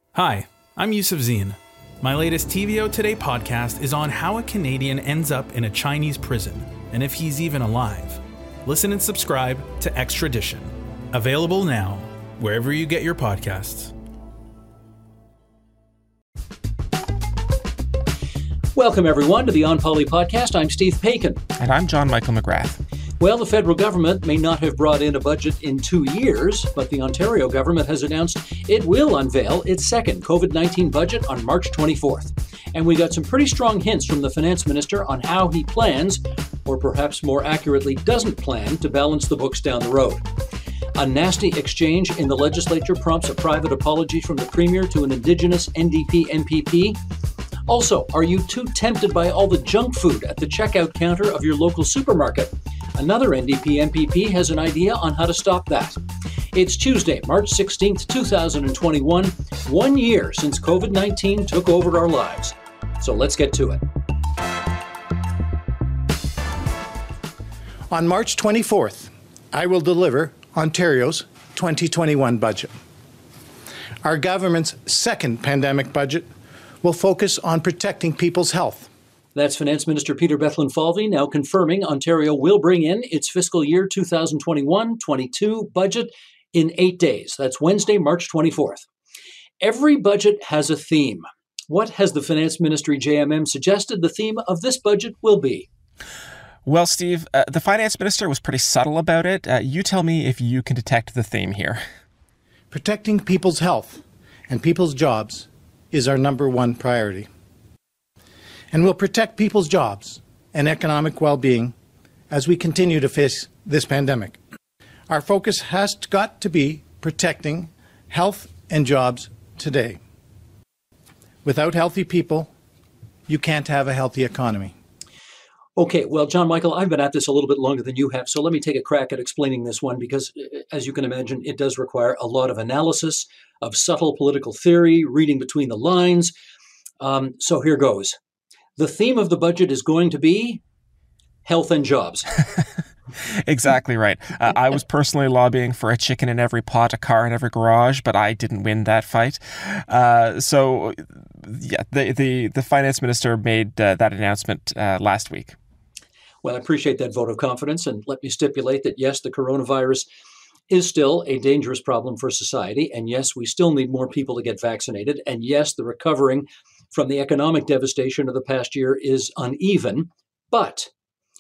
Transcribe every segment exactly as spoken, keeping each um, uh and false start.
Hi, I'm Yusuf Zine. My latest T V O Today podcast is on how a Canadian ends up in a Chinese prison and if he's even alive. Listen and subscribe to Extradition. Available now, wherever you get your podcasts. Welcome, everyone, to the On Poly podcast. I'm Steve Paikin. And I'm John Michael McGrath. Well, the federal government may not have brought in a budget in two years, but the Ontario government has announced it will unveil its second COVID nineteen budget on March twenty-fourth. And we got some pretty strong hints from the finance minister on how he plans, or perhaps more accurately doesn't plan, to balance the books down the road. A nasty exchange in the legislature prompts a private apology from the premier to an Indigenous N D P M P P. Also, are you too tempted by all the junk food at the checkout counter of your local supermarket? Another N D P M P P has an idea on how to stop that. It's Tuesday, March sixteenth, twenty twenty-one, one year since COVID nineteen took over our lives. So let's get to it. On March twenty-fourth, I will deliver Ontario's twenty twenty-one budget. Our government's second pandemic budget will focus on protecting people's health. That's Finance Minister Peter Bethlenfalvy now confirming Ontario will bring in its fiscal year twenty twenty-one twenty-two budget in eight days. That's Wednesday, March twenty-fourth. Every budget has a theme. What has the Finance Ministry J M M suggested the theme of this budget will be? Well, Steve, uh, the Finance Minister was pretty subtle about it. Uh, you tell me if you can detect the theme here. Protecting people's health and people's jobs is our number one priority. And we'll protect people's jobs and economic well-being as we continue to face this pandemic. Our focus has got to be protecting health and jobs today. Without healthy people, you can't have a healthy economy. Okay, well, John Michael, I've been at this a little bit longer than you have, so let me take a crack at explaining this one because, as you can imagine, it does require a lot of analysis, of subtle political theory, reading between the lines. Um, so here goes. The theme of the budget is going to be health and jobs. Exactly right. Uh, I was personally lobbying for a chicken in every pot, a car in every garage, but I didn't win that fight. Uh, so, yeah, the, the, the finance minister made uh, that announcement uh, last week. Well, I appreciate that vote of confidence, and let me stipulate that, yes, the coronavirus is still a dangerous problem for society, and yes, we still need more people to get vaccinated, and yes, the recovering from the economic devastation of the past year is uneven, but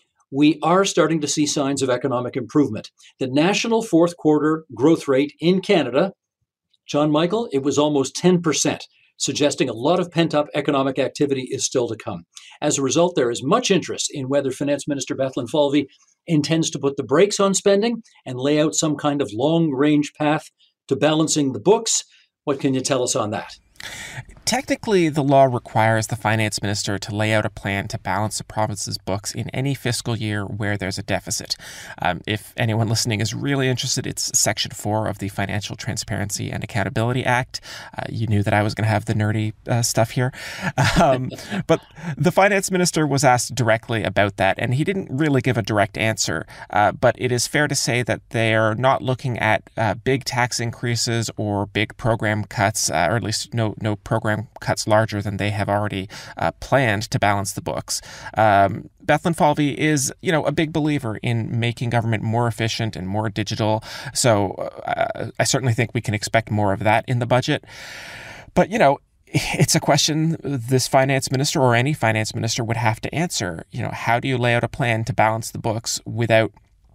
we are starting to see signs of economic improvement. The national fourth quarter growth rate in Canada, John Michael, it was almost ten percent, suggesting a lot of pent-up economic activity is still to come. As a result, there is much interest in whether Finance Minister Bethlenfalvy intends to put the brakes on spending and lay out some kind of long-range path to balancing the books. What can you tell us on that? Technically, the law requires the finance minister to lay out a plan to balance the province's books in any fiscal year where there's a deficit. Um, if anyone listening is really interested, it's Section four of the Financial Transparency and Accountability Act. Uh, you knew that I was going to have the nerdy uh, stuff here. Um, but the finance minister was asked directly about that, and he didn't really give a direct answer. Uh, but it is fair to say that they're not looking at uh, big tax increases or big program cuts, uh, or at least no, no program cuts larger than they have already uh, planned to balance the books. Um, Bethlenfalvy is, you know, a big believer in making government more efficient and more digital. So uh, I certainly think we can expect more of that in the budget. But, you know, it's a question this finance minister or any finance minister would have to answer. You know, how do you lay out a plan to balance the books without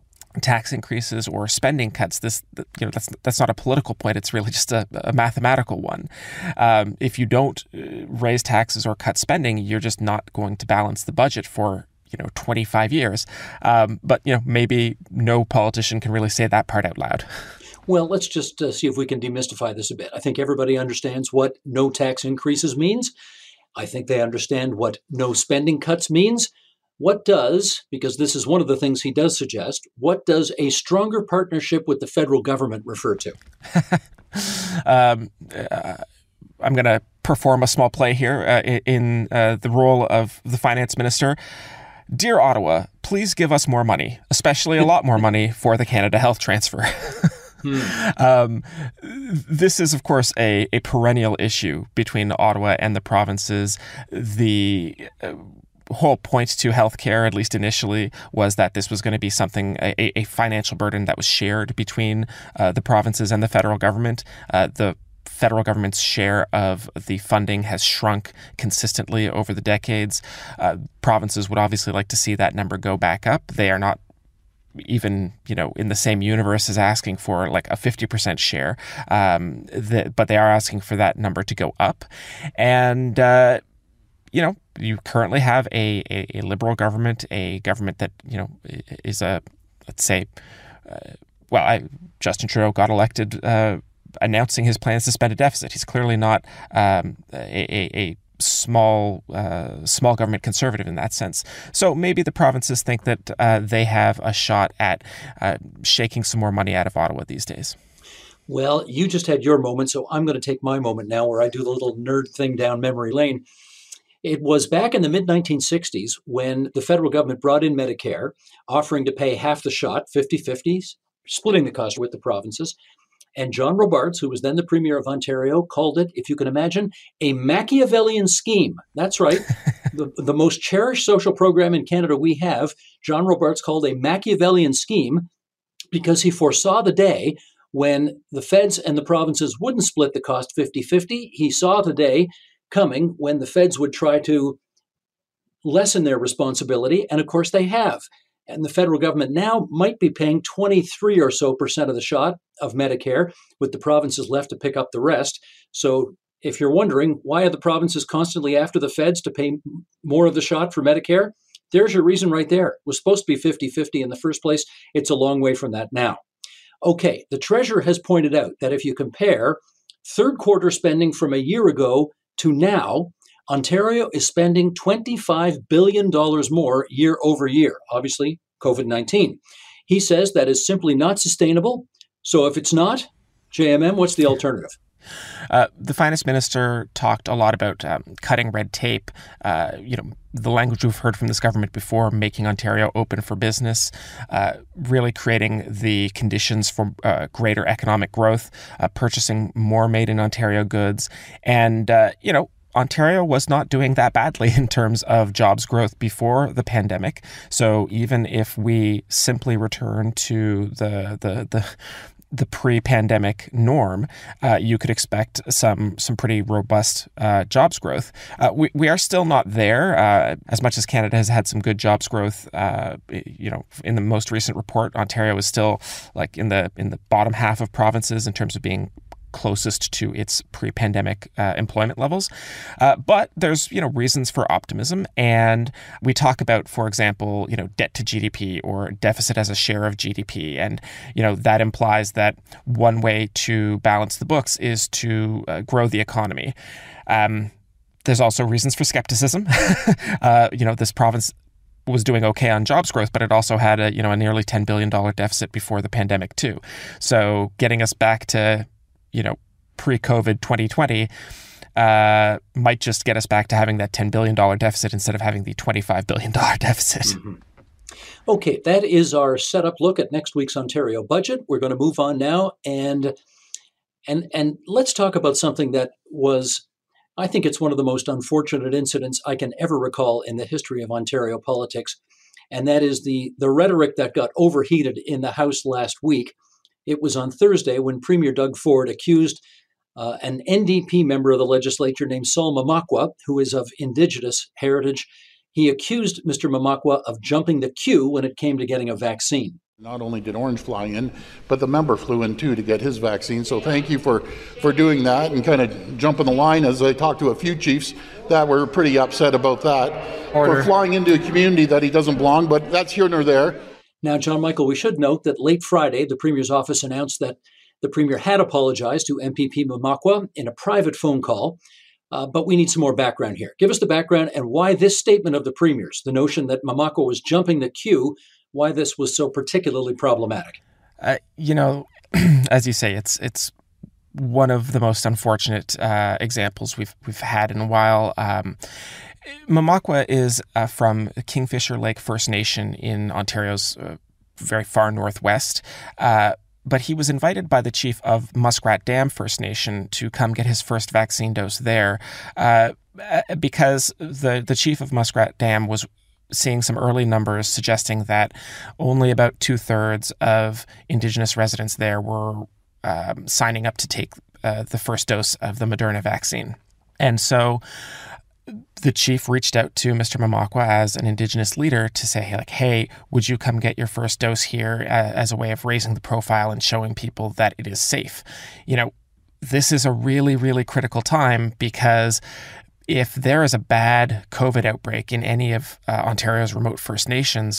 tax increases or spending cuts? This, you know, that's that's not a political point. It's really just a, a mathematical one. Um, if you don't raise taxes or cut spending, you're just not going to balance the budget for, you know, twenty-five years. Um, but, you know, maybe no politician can really say that part out loud. Well, let's just uh, see if we can demystify this a bit. I think everybody understands what no tax increases means. I think they understand what no spending cuts means. What does, because this is one of the things he does suggest, what does a stronger partnership with the federal government refer to? um, uh, I'm going to perform a small play here uh, in uh, the role of the finance minister. Dear Ottawa, please give us more money, especially a lot more money for the Canada Health transfer. Hmm. um, this is, of course, a, a perennial issue between Ottawa and the provinces. The uh, whole point to healthcare, at least initially, was that this was going to be something, a, a financial burden that was shared between uh, the provinces and the federal government. Uh, the federal government's share of the funding has shrunk consistently over the decades. Uh, provinces would obviously like to see that number go back up. They are not even, you know, in the same universe as asking for like a fifty percent share, um, the, but they are asking for that number to go up. And, uh, you know, you currently have a, a, a liberal government, a government that, you know, is a, let's say, uh, well, I, Justin Trudeau got elected uh, announcing his plans to spend a deficit. He's clearly not um, a, a, a small uh, small government conservative in that sense. So maybe the provinces think that uh, they have a shot at uh, shaking some more money out of Ottawa these days. Well, you just had your moment, so I'm going to take my moment now where I do the little nerd thing down memory lane. It was back in the mid nineteen sixties when the federal government brought in Medicare, offering to pay half the shot, fifty-fifty, splitting the cost with the provinces. And John Robarts, who was then the Premier of Ontario, called it, if you can imagine, a Machiavellian scheme. That's right. the, the most cherished social program in Canada we have, John Robarts called a Machiavellian scheme because he foresaw the day when the feds and the provinces wouldn't split the cost fifty-fifty. He saw the day coming when the feds would try to lessen their responsibility. And of course they have. And the federal government now might be paying twenty-three or so percent of the shot of Medicare, with the provinces left to pick up the rest. So if you're wondering, why are the provinces constantly after the feds to pay more of the shot for Medicare? There's your reason right there. It was supposed to be fifty-fifty in the first place. It's a long way from that now. Okay, the Treasurer has pointed out that if you compare third quarter spending from a year ago to now, Ontario is spending twenty-five billion dollars more year over year, obviously COVID nineteen. He says that is simply not sustainable. So if it's not, J M M, what's the alternative? Uh, the finance minister talked a lot about um, cutting red tape, uh, you know, the language we've heard from this government before, making Ontario open for business, uh, really creating the conditions for uh, greater economic growth, uh, purchasing more made in Ontario goods. And, uh, you know, Ontario was not doing that badly in terms of jobs growth before the pandemic. So even if we simply return to the the the the pre-pandemic norm, uh, you could expect some some pretty robust uh, jobs growth. Uh, we we are still not there. Uh, as much as Canada has had some good jobs growth, uh, you know, in the most recent report, Ontario is still like in the in the bottom half of provinces in terms of being closest to its pre-pandemic uh, employment levels. Uh, but there's, you know, reasons for optimism. And we talk about, for example, you know, debt to G D P or deficit as a share of G D P. And, you know, that implies that one way to balance the books is to uh, grow the economy. Um, there's also reasons for skepticism. uh, you know, this province was doing okay on jobs growth, but it also had a, you know, a nearly ten billion dollars deficit before the pandemic too. So getting us back to, you know, pre-COVID twenty twenty uh, might just get us back to having that ten billion dollars deficit instead of having the twenty-five billion dollars deficit. Mm-hmm. Okay, that is our setup look at next week's Ontario budget. We're going to move on now, and and and let's talk about something that was, I think it's one of the most unfortunate incidents I can ever recall in the history of Ontario politics, and that is the the rhetoric that got overheated in the House last week. It was on Thursday when Premier Doug Ford accused uh, an N D P member of the legislature named Sol Mamakwa, who is of Indigenous heritage. He accused Mister Mamakwa of jumping the queue when it came to getting a vaccine. Not only did Orange fly in, but the member flew in too to get his vaccine. So thank you for, for doing that and kind of jumping the line, as I talked to a few chiefs that were pretty upset about that. Order. For flying into a community that he doesn't belong, but that's here nor there. Now, John Michael, we should note that late Friday, the Premier's office announced that the Premier had apologized to M P P Mamakwa in a private phone call. Uh, but we need some more background here. Give us the background and why this statement of the Premier's, the notion that Mamakwa was jumping the queue, why this was so particularly problematic. Uh, you know, as you say, it's it's one of the most unfortunate uh, examples we've we've had in a while. Um, Mamakwa is uh, from Kingfisher Lake First Nation in Ontario's uh, very far northwest. Uh, but he was invited by the chief of Muskrat Dam First Nation to come get his first vaccine dose there uh, because the, the chief of Muskrat Dam was seeing some early numbers suggesting that only about two-thirds of Indigenous residents there were um, signing up to take uh, the first dose of the Moderna vaccine. And so the chief reached out to Mister Mamakwa as an Indigenous leader to say, like, hey, would you come get your first dose here uh, as a way of raising the profile and showing people that it is safe? You know, this is a really, really critical time because if there is a bad COVID outbreak in any of uh, Ontario's remote First Nations,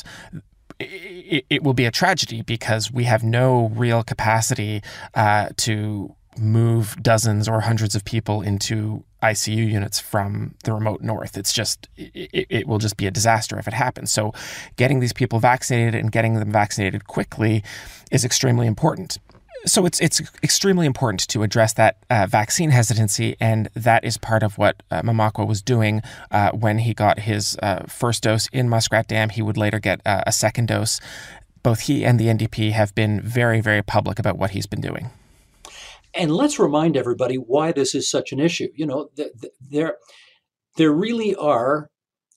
it, it will be a tragedy because we have no real capacity uh, to move dozens or hundreds of people into I C U units from the remote north. It's just, it, it will just be a disaster if it happens. So getting these people vaccinated and getting them vaccinated quickly is extremely important. So it's it's extremely important to address that uh, vaccine hesitancy, and that is part of what uh, Mamakwa was doing uh, when he got his uh, first dose in Muskrat Dam. He would later get uh, a second dose. Both he and the N D P have been very, very public about what he's been doing. And let's remind everybody why this is such an issue. You know, th- th- there, there really are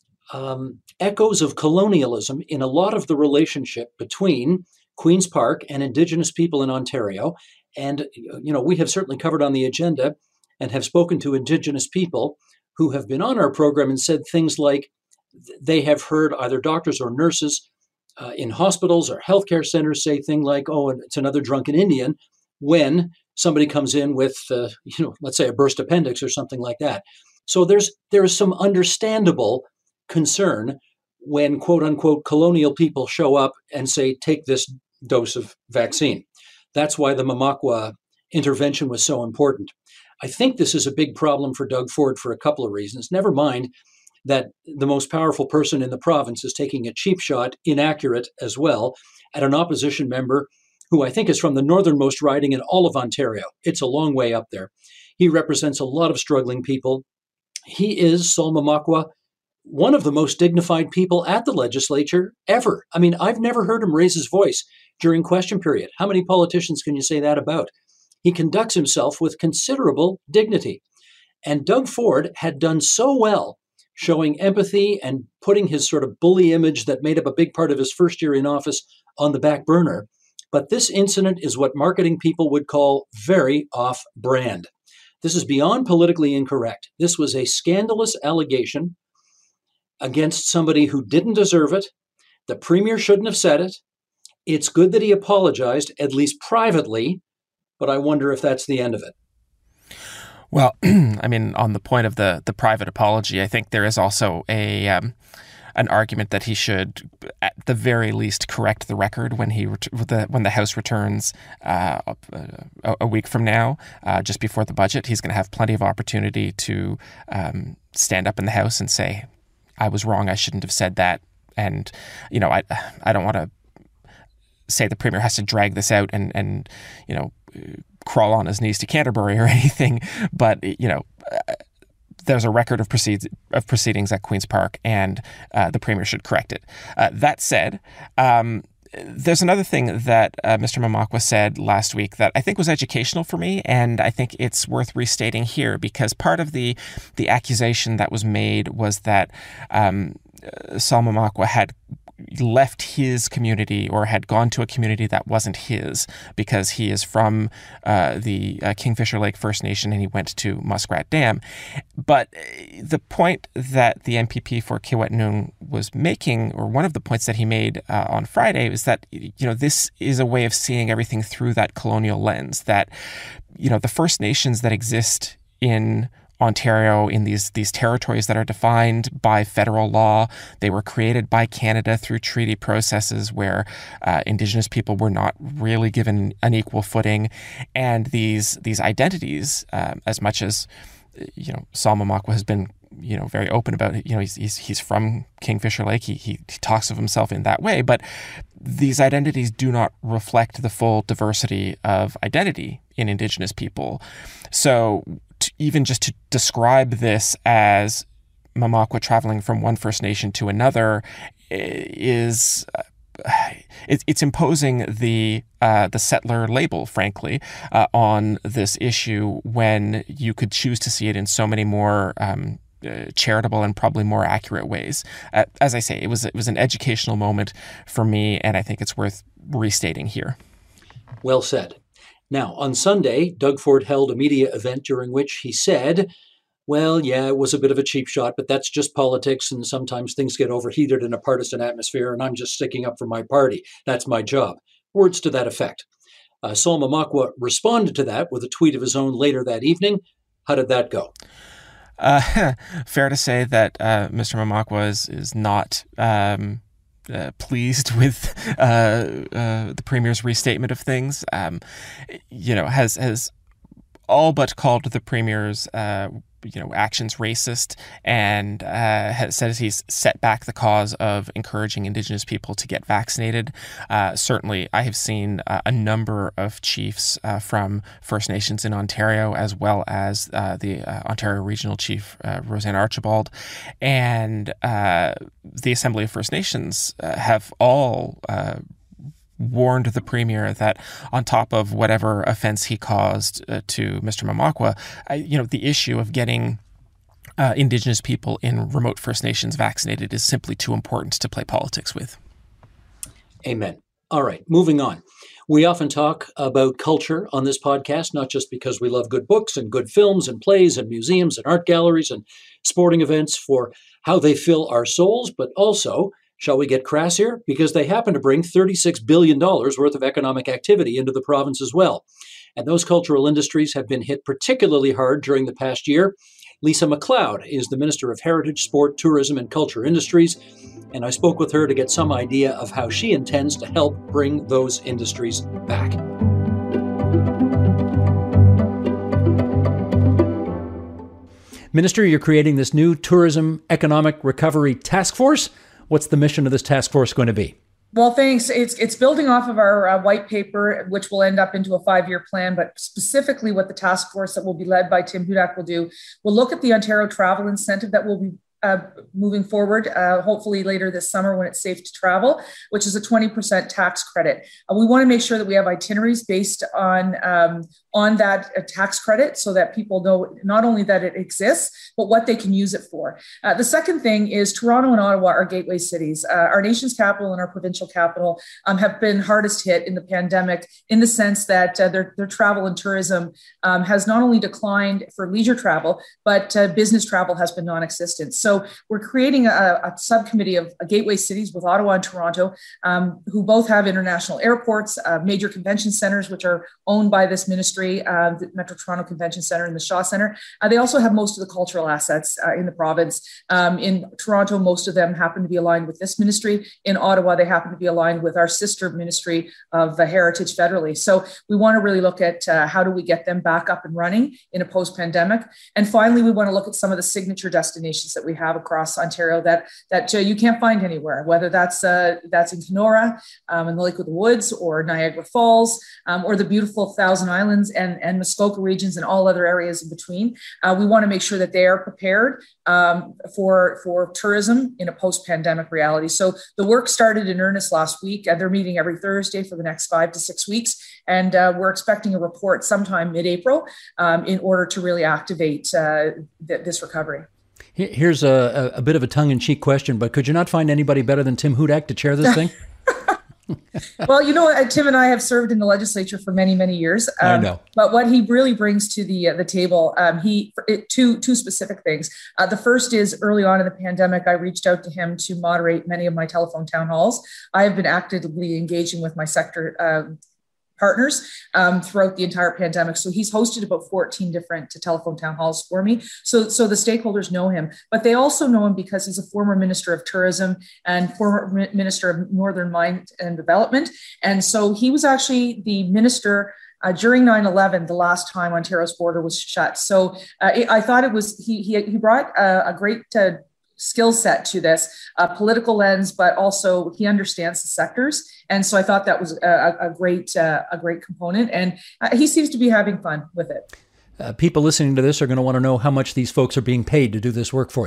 um, echoes of colonialism in a lot of the relationship between Queen's Park and Indigenous people in Ontario. And, you know, we have certainly covered on the agenda and have spoken to Indigenous people who have been on our program and said things like they have heard either doctors or nurses uh, in hospitals or healthcare centers say things like, oh, it's another drunken Indian, when somebody comes in with, uh, you know, let's say a burst appendix or something like that. So there's there is some understandable concern when, quote unquote, colonial people show up and say, take this dose of vaccine. That's why the Mamakwa intervention was so important. I think this is a big problem for Doug Ford for a couple of reasons. Never mind that the most powerful person in the province is taking a cheap shot, inaccurate as well, at an opposition member who I think is from the northernmost riding in all of Ontario. It's a long way up there. He represents a lot of struggling people. He is, Sol Mamakwa, one of the most dignified people at the legislature ever. I mean, I've never heard him raise his voice during question period. How many politicians can you say that about? He conducts himself with considerable dignity. And Doug Ford had done so well showing empathy and putting his sort of bully image that made up a big part of his first year in office on the back burner. But this incident is what marketing people would call very off-brand. This is beyond politically incorrect. This was a scandalous allegation against somebody who didn't deserve it. The premier shouldn't have said it. It's good that he apologized, at least privately, but I wonder if that's the end of it. Well, I mean, on the point of the the private apology, I think there is also a um, an argument that he should, at the very least, correct the record when he ret- the, when the House returns uh, a, a week from now, uh, just before the budget. He's going to have plenty of opportunity to um, stand up in the House and say, "I was wrong. I shouldn't have said that." And you know, I I don't want to say the premier has to drag this out and and you know crawl on his knees to Canterbury or anything, but you know. Uh, There's a record of, proceed- of proceedings at Queen's Park, and uh, the Premier should correct it. Uh, that said, um, there's another thing that uh, Mister Mamakwa said last week that I think was educational for me, and I think it's worth restating here, because part of the the accusation that was made was that um, Sol Mamakwa had left his community or had gone to a community that wasn't his because he is from uh, the uh, Kingfisher Lake First Nation and he went to Muskrat Dam. But the point that the M P P for Kiiwetinoong was making, or one of the points that he made uh, on Friday, is that, you know, this is a way of seeing everything through that colonial lens, that, you know, the First Nations that exist in Ontario, in these these territories that are defined by federal law. They were created by Canada through treaty processes where uh, Indigenous people were not really given an equal footing. And these these identities, uh, as much as, you know, Sol Mamakwa has been, you know, very open about it. You know, he's he's, he's from Kingfisher Lake. He, he he talks of himself in that way. But these identities do not reflect the full diversity of identity in Indigenous people. So to, even just to describe this as Mamakwa traveling from one First Nation to another is it, it's imposing the uh, the settler label, frankly, uh, on this issue when you could choose to see it in so many more um, uh, charitable and probably more accurate ways. Uh, as I say, it was it was an educational moment for me, and I think it's worth restating here. Well said. Now, on Sunday, Doug Ford held a media event during which he said, well, yeah, it was a bit of a cheap shot, but that's just politics, and sometimes things get overheated in a partisan atmosphere, and I'm just sticking up for my party. That's my job. Words to that effect. Uh, Sol Mamakwa responded to that with a tweet of his own later that evening. How did that go? Uh, fair to say that uh, Mister Mamakwa is, is not um, uh, pleased with uh, uh, the Premier's restatement of things. Um, you know, has has all but called the Premier's uh, you know, actions racist, and uh, has says he's set back the cause of encouraging Indigenous people to get vaccinated. Uh, certainly, I have seen uh, a number of chiefs uh, from First Nations in Ontario, as well as uh, the uh, Ontario Regional Chief, uh, Roseanne Archibald, and uh, the Assembly of First Nations uh, have all uh, warned the Premier that on top of whatever offense he caused uh, to Mister Mamakwa, uh, you know, the issue of getting uh, Indigenous people in remote First Nations vaccinated is simply too important to play politics with. Amen. All right, moving on. We often talk about culture on this podcast, not just because we love good books and good films and plays and museums and art galleries and sporting events for how they fill our souls, but also, shall we get crass here? Because they happen to bring thirty-six billion dollars worth of economic activity into the province as well. And those cultural industries have been hit particularly hard during the past year. Lisa MacLeod is the Minister of Heritage, Sport, Tourism and Culture Industries, and I spoke with her to get some idea of how she intends to help bring those industries back. Minister, you're creating this new Tourism Economic Recovery Task Force. What's the mission of this task force going to be? Well, thanks. It's it's building off of our uh, white paper, which will end up into a five-year plan. But specifically what the task force that will be led by Tim Hudak will do, we'll look at the Ontario Travel Incentive that will be Uh, moving forward, uh, hopefully later this summer when it's safe to travel, which is a twenty percent tax credit. Uh, we want to make sure that we have itineraries based on um, on that uh, tax credit so that people know not only that it exists, but what they can use it for. Uh, the second thing is Toronto and Ottawa are gateway cities. Uh, our nation's capital and our provincial capital um, have been hardest hit in the pandemic in the sense that uh, their, their travel and tourism um, has not only declined for leisure travel, but uh, business travel has been non-existent. So So we're creating a, a subcommittee of uh, gateway cities with Ottawa and Toronto, um, who both have international airports, uh, major convention centers, which are owned by this ministry, uh, the Metro Toronto Convention Centre and the Shaw Centre. Uh, they also have most of the cultural assets uh, in the province. Um, in Toronto, most of them happen to be aligned with this ministry. In Ottawa, they happen to be aligned with our sister ministry of uh, Heritage federally. So we want to really look at uh, how do we get them back up and running in a post-pandemic. And finally, we want to look at some of the signature destinations that we have across Ontario that that uh, you can't find anywhere, whether that's uh, that's in Kenora, um, in the Lake of the Woods, or Niagara Falls, um, or the beautiful Thousand Islands and, and Muskoka regions and all other areas in between. Uh, we want to make sure that they are prepared um, for, for tourism in a post-pandemic reality. So the work started in earnest last week, and they're meeting every Thursday for the next five to six weeks. And uh, we're expecting a report sometime mid-April um, in order to really activate uh, th- this recovery. Here's a, a bit of a tongue-in-cheek question, but could you not find anybody better than Tim Hudak to chair this thing? Well, you know, Tim and I have served in the legislature for many, many years. Um, I know. But what he really brings to the uh, the table, um, he it, two two specific things. Uh, the first is early on in the pandemic, I reached out to him to moderate many of my telephone town halls. I have been actively engaging with my sector Um, partners um, throughout the entire pandemic. So he's hosted about fourteen different telephone town halls for me. So, so the stakeholders know him, but they also know him because he's a former Minister of Tourism and former Minister of Northern Mine and Development. And so he was actually the minister Uh, during nine eleven, the last time Ontario's border was shut. So uh, it, I thought it was, he he, he brought a, a great uh, skill set to this, a political lens, but also he understands the sectors. And so I thought that was a, a great uh, a great component. And uh, he seems to be having fun with it. Uh, people listening to this are going to want to know how much these folks are being paid to do this work for you.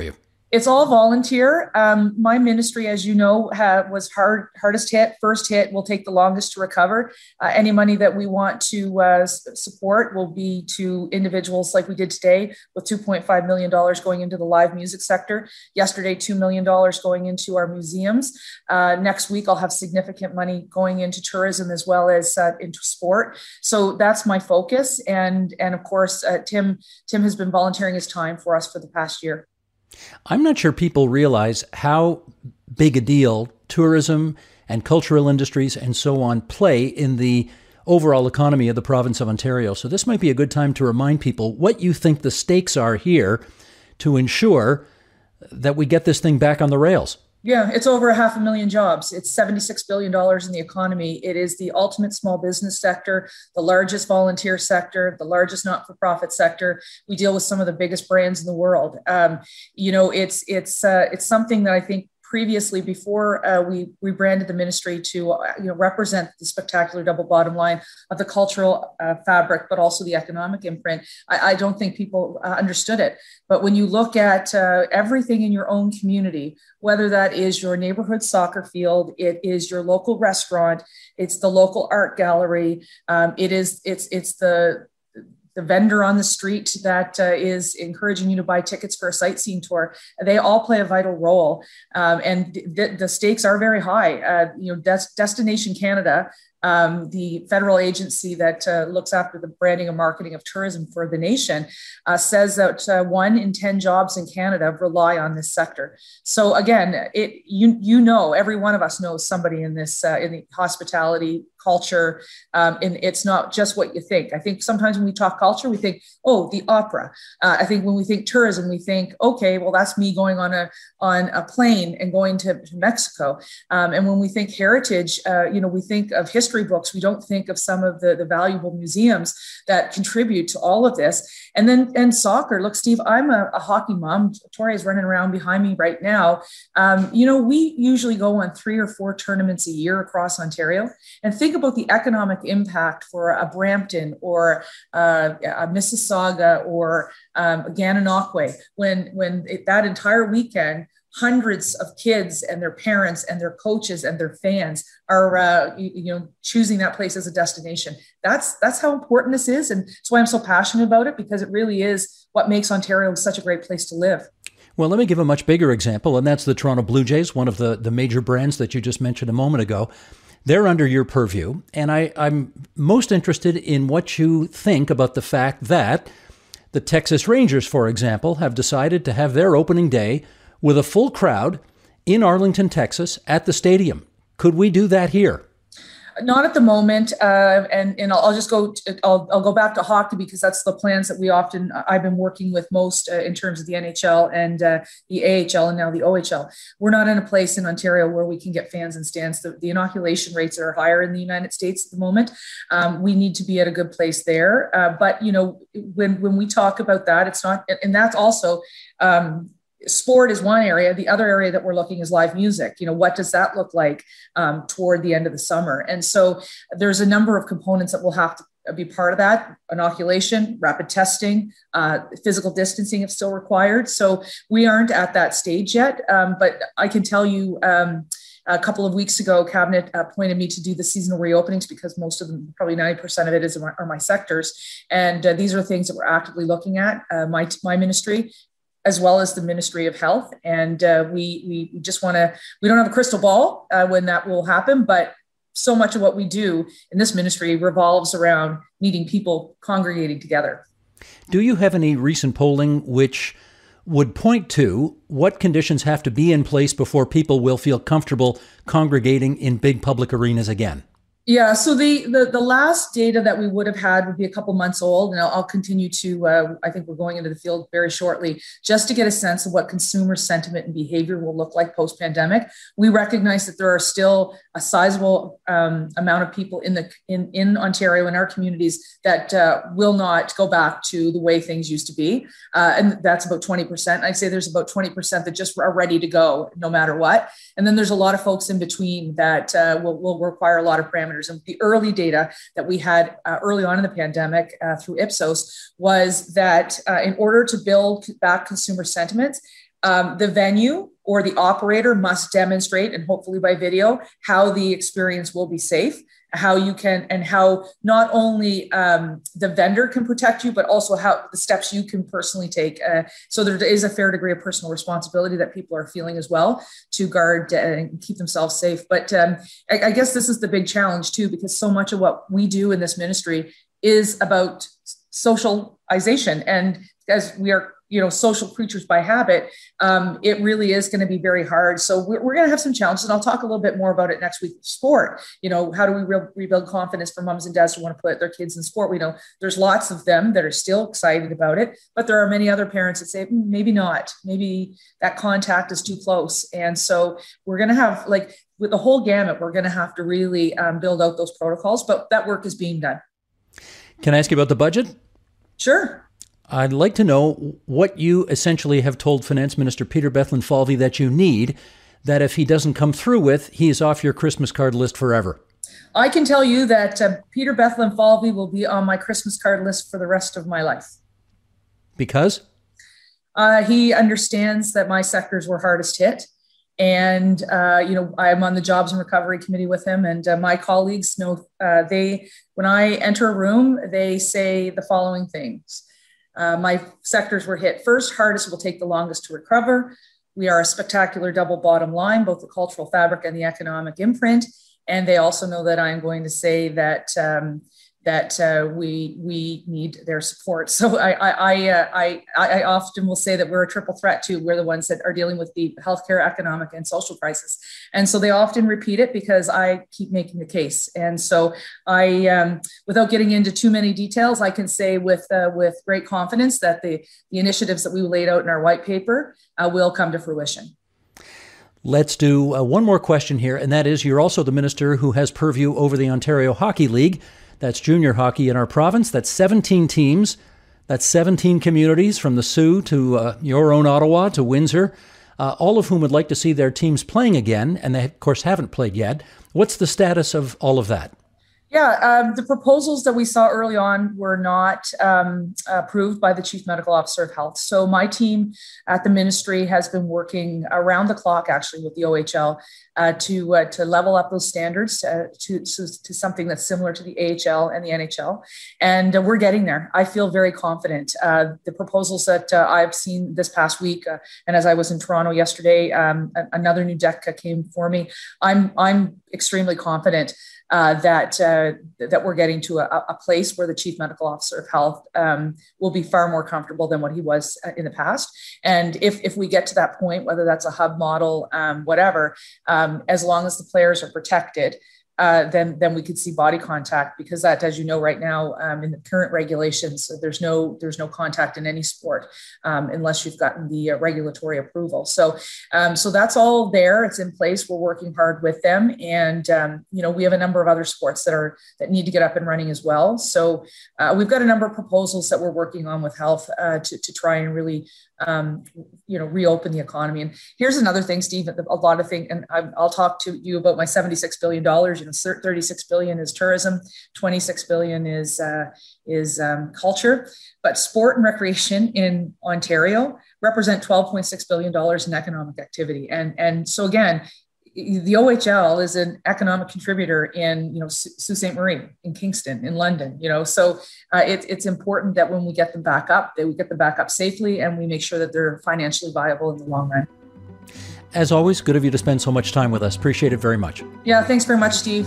It's all volunteer. Um, my ministry, as you know, ha- was hard, hardest hit, first hit, will take the longest to recover. Uh, any money that we want to uh, s- support will be to individuals like we did today, with two point five million dollars going into the live music sector. Yesterday, two million dollars going into our museums. Uh, next week, I'll have significant money going into tourism as well as uh, into sport. So that's my focus. And, and of course, uh, Tim, Tim has been volunteering his time for us for the past year. I'm not sure people realize how big a deal tourism and cultural industries and so on play in the overall economy of the province of Ontario. So this might be a good time to remind people what you think the stakes are here to ensure that we get this thing back on the rails. Yeah, it's over a half a million jobs. It's seventy-six billion dollars in the economy. It is the ultimate small business sector, the largest volunteer sector, the largest not-for-profit sector. We deal with some of the biggest brands in the world. Um, you know, it's it's uh, it's something that I think previously, before uh, we rebranded the ministry to uh, you know represent the spectacular double bottom line of the cultural uh, fabric, but also the economic imprint, I, I don't think people uh, understood it. But when you look at uh, everything in your own community, whether that is your neighborhood soccer field, it is your local restaurant, it's the local art gallery, um, it is it's it's the the vendor on the street that uh, is encouraging you to buy tickets for a sightseeing tour, they all play a vital role. Um, and th- the stakes are very high. Uh, you know, Des- Destination Canada, um, the federal agency that uh, looks after the branding and marketing of tourism for the nation, uh, says that uh, one in ten jobs in Canada rely on this sector. So again, it you you know, every one of us knows somebody in this uh, in the hospitality culture, um, and it's not just what you think. I think sometimes when we talk culture, we think, oh, the opera. Uh, I think when we think tourism, we think, okay, well, that's me going on a on a plane and going to, to Mexico. Um, and when we think heritage, uh, you know, we think of history books. We don't think of some of the, the valuable museums that contribute to all of this. And then and soccer. Look, Steve, I'm a, a hockey mom. Tori is running around behind me right now. Um, you know, we usually go on three or four tournaments a year across Ontario. And think about the economic impact for a Brampton or uh, a Mississauga or um, Gananoque when when it, that entire weekend, hundreds of kids and their parents and their coaches and their fans are uh, you, you know choosing that place as a destination. That's that's how important this is, and that's why I'm so passionate about it, because it really is what makes Ontario such a great place to live. Well, let me give a much bigger example, and that's the Toronto Blue Jays, one of the, the major brands that you just mentioned a moment ago. They're under your purview, and I, I'm most interested in what you think about the fact that the Texas Rangers, for example, have decided to have their opening day with a full crowd in Arlington, Texas, at the stadium. Could we do that here? Not at the moment, uh, and and I'll, I'll just go. To, I'll I'll go back to hockey, because that's the plans that we often I've been working with most uh, in terms of the N H L and uh, the A H L and now the O H L. We're not in a place in Ontario where we can get fans in stands. The, the inoculation rates are higher in the United States at the moment. Um, we need to be at a good place there. Uh, but you know, when when we talk about that, it's not, and that's also. Um, Sport is one area. The other area that we're looking is live music. You know, what does that look like um, toward the end of the summer? And so there's a number of components that will have to be part of that: inoculation, rapid testing, uh, physical distancing if still required. So we aren't at that stage yet. Um, but I can tell you, um, a couple of weeks ago, Cabinet uh, appointed me to do the seasonal reopenings, because most of them, probably ninety percent of it is are my sectors. And uh, these are things that we're actively looking at. Uh, my, my ministry, as well as the Ministry of Health. And uh, we, we just want to, we don't have a crystal ball uh, when that will happen, but so much of what we do in this ministry revolves around needing people congregating together. Do you have any recent polling which would point to what conditions have to be in place before people will feel comfortable congregating in big public arenas again? Yeah, so the, the the last data that we would have had would be a couple months old, and I'll, I'll continue to, uh, I think we're going into the field very shortly, just to get a sense of what consumer sentiment and behavior will look like post-pandemic. We recognize that there are still a sizable um, amount of people in the in, in Ontario, in our communities, that uh, will not go back to the way things used to be, uh, and that's about twenty percent. I'd say there's about twenty percent that just are ready to go no matter what, and then there's a lot of folks in between that uh, will, will require a lot of parameters. And the early data that we had uh, early on in the pandemic uh, through Ipsos was that uh, in order to build back consumer sentiments, Um, the venue or the operator must demonstrate, and hopefully by video, how the experience will be safe, how you can, and how not only um, the vendor can protect you, but also how the steps you can personally take. Uh, so there is a fair degree of personal responsibility that people are feeling as well to guard and keep themselves safe. But um, I, I guess this is the big challenge too, because so much of what we do in this ministry is about socialization. And as we are, you know, social creatures by habit, um, it really is going to be very hard. So we're, we're going to have some challenges, and I'll talk a little bit more about it next week. Sport, you know, how do we re- rebuild confidence for moms and dads who want to put their kids in sport? We know there's lots of them that are still excited about it, but there are many other parents that say, mm, maybe not, maybe that contact is too close. And so we're going to have, like, with the whole gamut, we're going to have to really um, build out those protocols, but that work is being done. Can I ask you about the budget? Sure. I'd like to know what you essentially have told Finance Minister Peter Bethlenfalvy that you need, that if he doesn't come through with, he is off your Christmas card list forever. I can tell you that uh, Peter Bethlenfalvy will be on my Christmas card list for the rest of my life. Because? Uh, he understands that my sectors were hardest hit. And, uh, you know, I'm on the Jobs and Recovery Committee with him, and uh, my colleagues know uh, they, when I enter a room, they say the following things. Uh, my sectors were hit first, hardest, will take the longest to recover. We are a spectacular double bottom line, both the cultural fabric and the economic imprint. And they also know that I'm going to say that um, that uh, we we need their support. So I I I, uh, I I often will say that we're a triple threat too. We're the ones that are dealing with the healthcare, economic, and social crisis. And so they often repeat it because I keep making the case. And so I, um, without getting into too many details, I can say with uh, with great confidence that the the initiatives that we laid out in our white paper uh, will come to fruition. Let's do uh, one more question here, and that is, you're also the minister who has purview over the Ontario Hockey League. That's junior hockey in our province. That's seventeen teams. That's seventeen communities from the Soo to uh, your own Ottawa to Windsor, uh, all of whom would like to see their teams playing again, and they, of course, haven't played yet. What's the status of all of that? Yeah, um, the proposals that we saw early on were not um, approved by the Chief Medical Officer of Health. So my team at the ministry has been working around the clock, actually, with the O H L uh, to uh, to level up those standards uh, to, to to something that's similar to the A H L and the N H L, and uh, we're getting there. I feel very confident. Uh, the proposals that uh, I've seen this past week, uh, and as I was in Toronto yesterday, um, another new deck came for me. I'm I'm extremely confident. Uh, that uh, that we're getting to a, a place where the Chief Medical Officer of Health um, will be far more comfortable than what he was in the past. And if if we get to that point, whether that's a hub model, um, whatever, um, as long as the players are protected, uh, then then we could see body contact, because that, as you know, right now um, in the current regulations, there's no there's no contact in any sport um, unless you've gotten the uh, regulatory approval. So um, so that's all there. It's in place. We're working hard with them, and um, you know we have a number of other sports that are that need to get up and running as well. So uh, we've got a number of proposals that we're working on with health uh, to to try and really um, you know reopen the economy. And here's another thing, Steve. A lot of things, and I'll talk to you about my seventy-six billion dollars. You know, thirty-six billion is tourism, twenty-six billion is uh, is um, culture, but sport and recreation in Ontario represent twelve point six billion dollars in economic activity. And and so again, the O H L is an economic contributor in you know Sault Ste. Marie, in Kingston, in London. You know, so uh, it, it's important that when we get them back up, that we get them back up safely, and we make sure that they're financially viable in the long run. As always, good of you to spend so much time with us. Appreciate it very much. Yeah, thanks very much, Steve.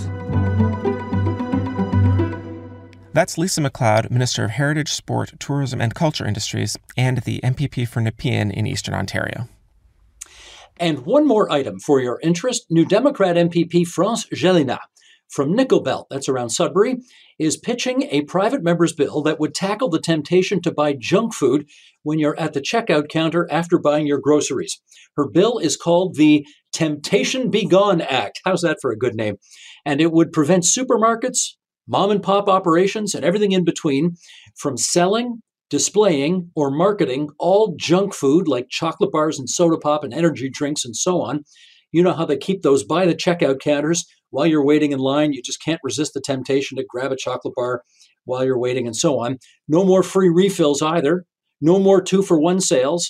That's Lisa MacLeod, Minister of Heritage, Sport, Tourism and Culture Industries, and the M P P for Nepean in Eastern Ontario. And one more item for your interest. New Democrat M P P France Gélinas from Nickel Belt, that's around Sudbury, is pitching a private member's bill that would tackle the temptation to buy junk food when you're at the checkout counter after buying your groceries. Her bill is called the Temptation Be Gone Act. How's that for a good name? And it would prevent supermarkets, mom and pop operations, and everything in between from selling, displaying, or marketing all junk food like chocolate bars and soda pop and energy drinks and so on. You know how they keep those by the checkout counters while you're waiting in line. You just can't resist the temptation to grab a chocolate bar while you're waiting and so on. No more free refills either. No more two-for-one sales.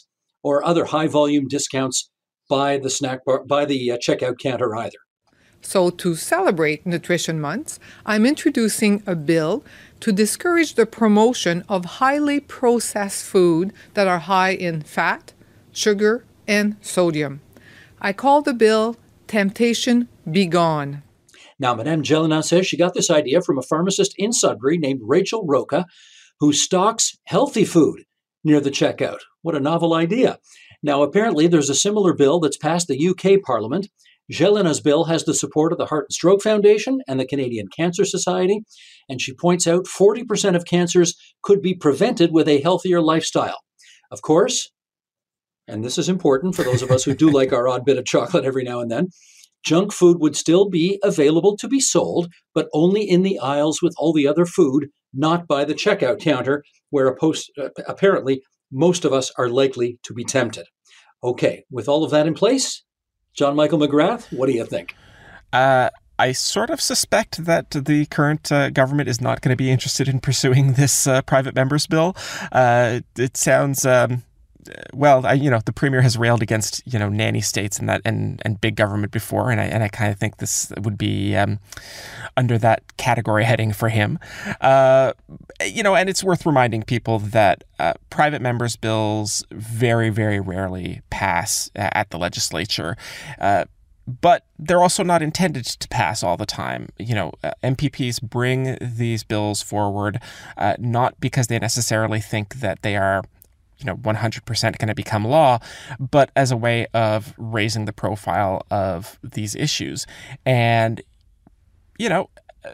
or other high volume discounts by the snack bar, by the uh, checkout counter either. So to celebrate Nutrition Month, I'm introducing a bill to discourage the promotion of highly processed food that are high in fat, sugar, and sodium. I call the bill Temptation Be Gone. Now, Madame Gélinas says she got this idea from a pharmacist in Sudbury named Rachel Roca, who stocks healthy food near the checkout. What a novel idea. Now, apparently, there's a similar bill that's passed the U K Parliament. Gélinas' bill has the support of the Heart and Stroke Foundation and the Canadian Cancer Society, and she points out forty percent of cancers could be prevented with a healthier lifestyle. Of course, and this is important for those of us who do like our odd bit of chocolate every now and then, junk food would still be available to be sold, but only in the aisles with all the other food, not by the checkout counter, where a post, uh, apparently most of us are likely to be tempted. Okay, with all of that in place, John Michael McGrath, what do you think? Uh, I sort of suspect that the current uh, government is not going to be interested in pursuing this uh, private members bill. Uh, it sounds... Um Well, I, you know, the premier has railed against, you know, nanny states and that and, and big government before, and I and I kind of think this would be um, under that category heading for him. Uh, you know, and it's worth reminding people that uh, private members' bills very, very rarely pass at the legislature. Uh, But they're also not intended to pass all the time. You know, uh, M P Ps bring these bills forward uh, not because they necessarily think that they are, you know, one hundred percent going to become law, but as a way of raising the profile of these issues. And, you know,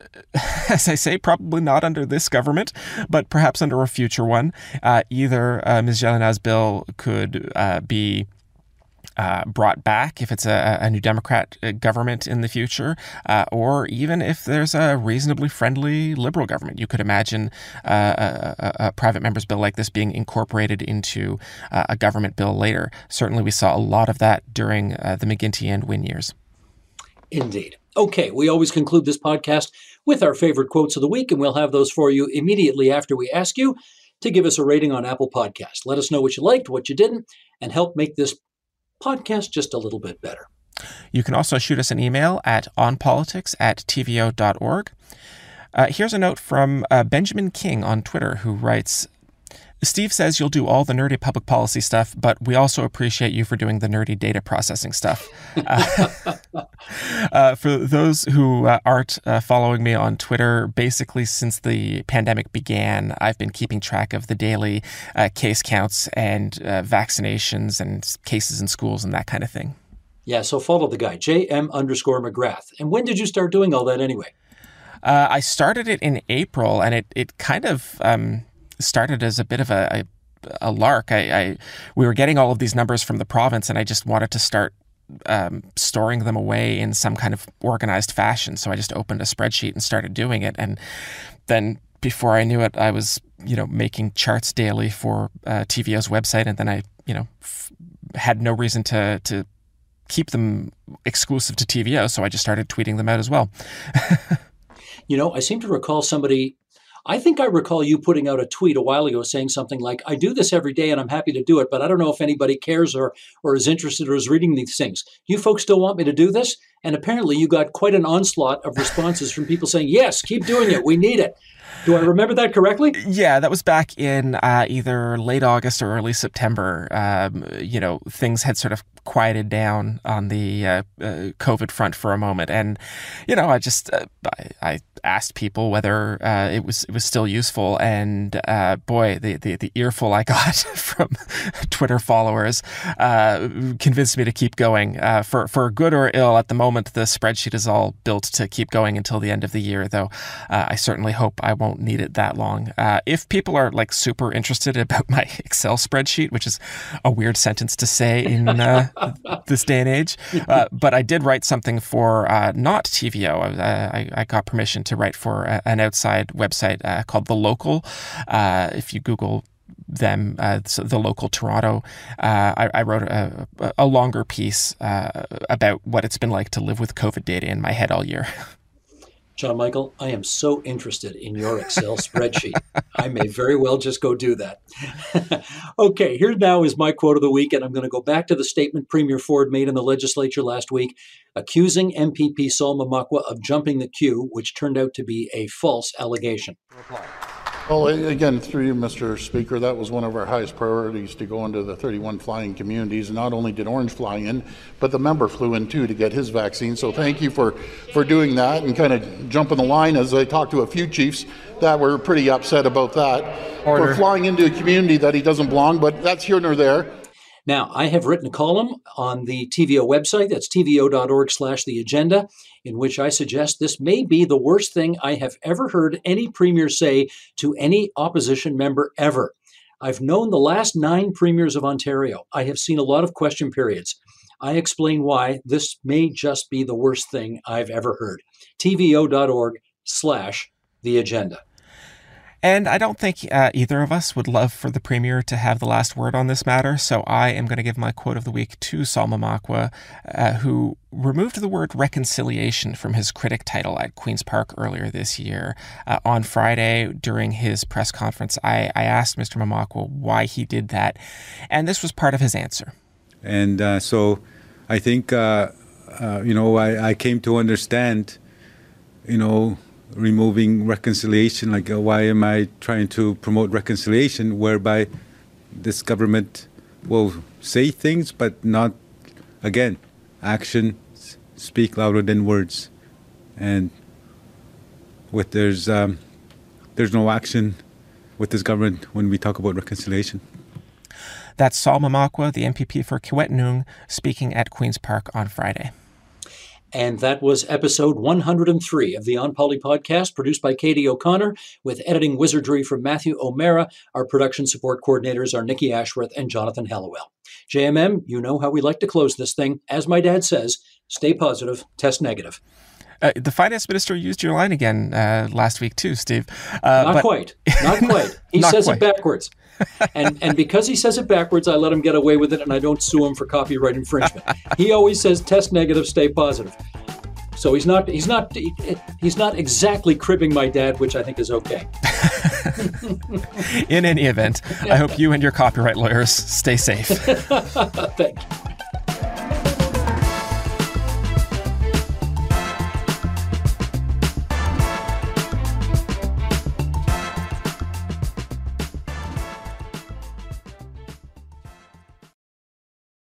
as I say, probably not under this government, but perhaps under a future one. Uh, either uh, Miz Gélinas' bill could uh, be Uh, brought back if it's a, a new Democrat government in the future, uh, or even if there's a reasonably friendly liberal government. You could imagine uh, a, a private member's bill like this being incorporated into uh, a government bill later. Certainly we saw a lot of that during uh, the McGuinty and Wynne years. Indeed. Okay, we always conclude this podcast with our favorite quotes of the week, and we'll have those for you immediately after we ask you to give us a rating on Apple Podcasts. Let us know what you liked, what you didn't, and help make this podcast just a little bit better. You can also shoot us an email at onpolitics at t v o dot org. Uh, here's a note from uh, Benjamin King on Twitter, who writes, Steve says you'll do all the nerdy public policy stuff, but we also appreciate you for doing the nerdy data processing stuff. Uh, uh, for those who uh, aren't uh, following me on Twitter, basically since the pandemic began, I've been keeping track of the daily uh, case counts and uh, vaccinations and cases in schools and that kind of thing. Yeah, so follow the guy, J M underscore McGrath. And when did you start doing all that anyway? Uh, I started it in April, and it, it kind of... Um, started as a bit of a, a, a lark. I, I we were getting all of these numbers from the province, and I just wanted to start um, storing them away in some kind of organized fashion. So I just opened a spreadsheet and started doing it. And then before I knew it, I was, you know, making charts daily for uh, T V O's website. And then I, you know, f- had no reason to to keep them exclusive to T V O. So I just started tweeting them out as well. You know, I seem to recall somebody... I think I recall you putting out a tweet a while ago saying something like, I do this every day and I'm happy to do it, but I don't know if anybody cares or or is interested or is reading these things. You folks still want me to do this? And apparently you got quite an onslaught of responses from people saying, yes, keep doing it. We need it. Do I remember that correctly? Yeah, that was back in uh, either late August or early September. Um, you know, things had sort of quieted down on the uh, uh, COVID front for a moment. And, you know, I just, uh, I, I asked people whether uh, it was it was still useful. And uh, boy, the, the, the earful I got from Twitter followers uh, convinced me to keep going. Uh, for, for good or ill, at the moment, the spreadsheet is all built to keep going until the end of the year, though uh, I certainly hope I won't need it that long. Uh, if people are like super interested about my Excel spreadsheet, which is a weird sentence to say in uh, this day and age, uh, but I did write something for uh, not T V O. I, I, I got permission to write for a, an outside website uh, called The Local. Uh, if you Google them, uh, so The Local Toronto, uh, I, I wrote a, a longer piece uh, about what it's been like to live with COVID data in my head all year. John Michael, I am so interested in your Excel spreadsheet. I may very well just go do that. Okay, here now is my quote of the week, and I'm going to go back to the statement Premier Ford made in the legislature last week, accusing M P P Sol Mamakwa of jumping the queue, which turned out to be a false allegation. Well, again, through you, Mister Speaker, that was one of our highest priorities, to go into the thirty-one flying communities. And not only did Orange fly in, but the member flew in too to get his vaccine. So thank you for, for doing that and kind of jumping the line, as I talked to a few chiefs that were pretty upset about that. Order. For flying into a community that he doesn't belong, but that's here nor there. Now, I have written a column on the T V O website, that's T V O dot org slash the agenda, in which I suggest this may be the worst thing I have ever heard any premier say to any opposition member ever. I've known the last nine premiers of Ontario. I have seen a lot of question periods. I explain why this may just be the worst thing I've ever heard. T V O dot org slash the agenda. And I don't think uh, either of us would love for the Premier to have the last word on this matter, so I am going to give my quote of the week to Sol Mamakwa, uh, who removed the word reconciliation from his critic title at Queen's Park earlier this year. Uh, on Friday, during his press conference, I, I asked Mister Mamakwa why he did that, and this was part of his answer. And uh, so I think, uh, uh, you know, I, I came to understand, you know, removing reconciliation, like uh, why am I trying to promote reconciliation whereby this government will say things but not, again, actions speak louder than words, and with there's um, there's no action with this government when we talk about reconciliation. That's Sol Mamakwa, the M P P for Kiiwetinoong, speaking at Queen's Park on Friday. And that was episode one hundred three of the On Poly podcast, produced by Katie O'Connor, with editing wizardry from Matthew O'Mara. Our production support coordinators are Nikki Ashworth and Jonathan Hallowell. J M M, you know how we like to close this thing. As my dad says, stay positive, test negative. Uh, the finance minister used your line again uh, last week too, Steve. Uh, Not but... quite. Not quite. He Not says quite. it backwards. And and because he says it backwards, I let him get away with it, and I don't sue him for copyright infringement. He always says test negative, stay positive. So he's not he's not he's not exactly cribbing my dad, which I think is okay. In any event, I hope you and your copyright lawyers stay safe. Thank you.